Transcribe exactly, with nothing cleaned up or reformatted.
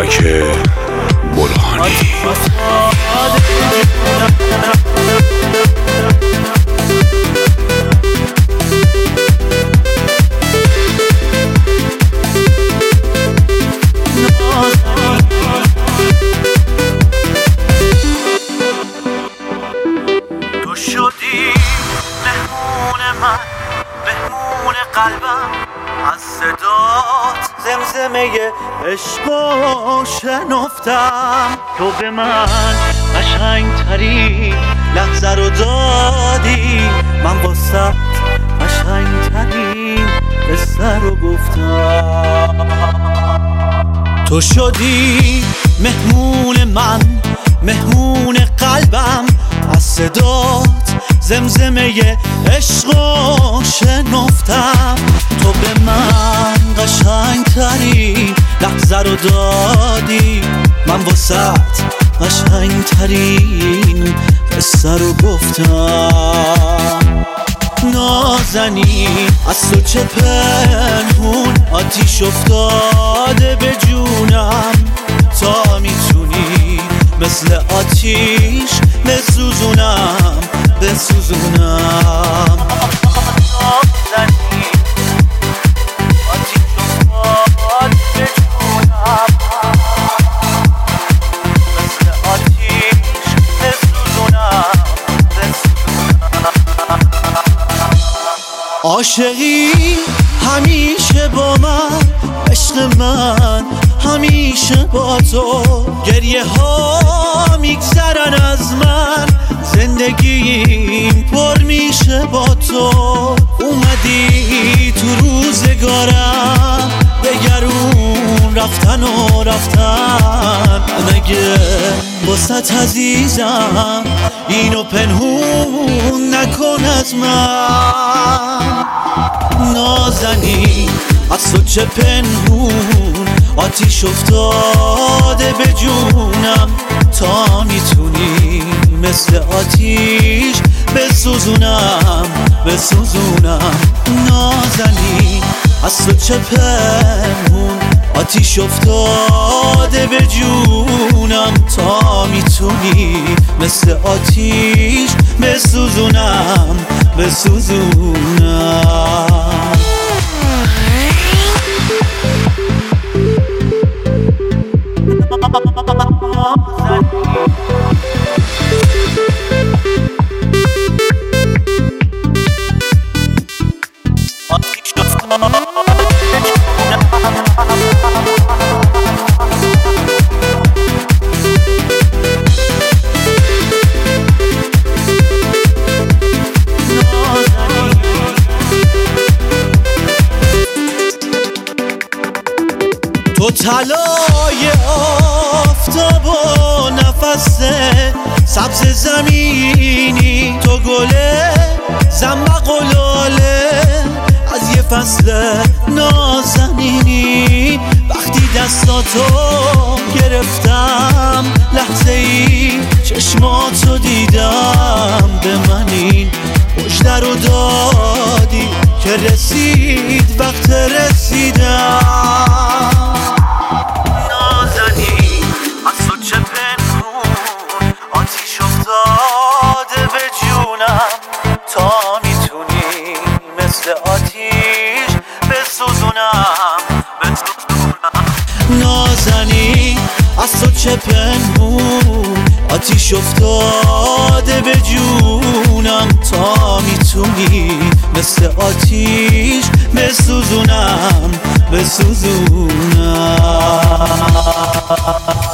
آرامک برهانی. تو شدی مهمون من، مهمون قلبم، از صدات زمزمه عشقو شنفتم. تو به من قشنگترین لحظه رو دادی، من واسه قشنگترین قصه رو گفتم. تو شدی مهمون من، مهمون قلبم، از صدات زمزمه عشقو شنفتم. تو به من قشنگترین لحظه رو دادی، من واسط قشنگترین قصه رو گفتم. نازنی از تو چه پنهون، آتیش افتاده به جونم. تا میتونی مثل آتیش بسوزونم بسوزونم. نازنی آتیش افتاده به جونم، مثل آتیش بسوزونم بسوزونم. عاشقی همیشه با من، عشق من همیشه با تو. گریه ها میگذرن از من، زندگیم پر میشه با تو. اومدی تو روزگارم، دگرون رفتن و رفتن. مگه واسط عزیزم اینو پنهون نکن از من. نازنی از تو چه پنهون، آتیش افتاده به جونم. تا میتونی مثل آتیش بسوزونم بسوزونم. نازنی از تو چه پنهون، آتیش افتاده به جونم. تا میتونی مثل آتیش بسوزونم بسوزونم. تو طلای آفتاب و نفس سبز زمینی، تو گله زنبق و لاله از یه فصل نازنینی. وقتی دستاتو گرفتم لحظه ای چشماتو دیدم، به من این مژده رو دادی که رسید وقت رسیدم. تا میتونی مثل آتیش بسوزونم بسوزونم. نازنی از تو چه پنهون، آتیش افتاده به جونم. تا میتونی مثل آتیش بسوزونم بسوزونم.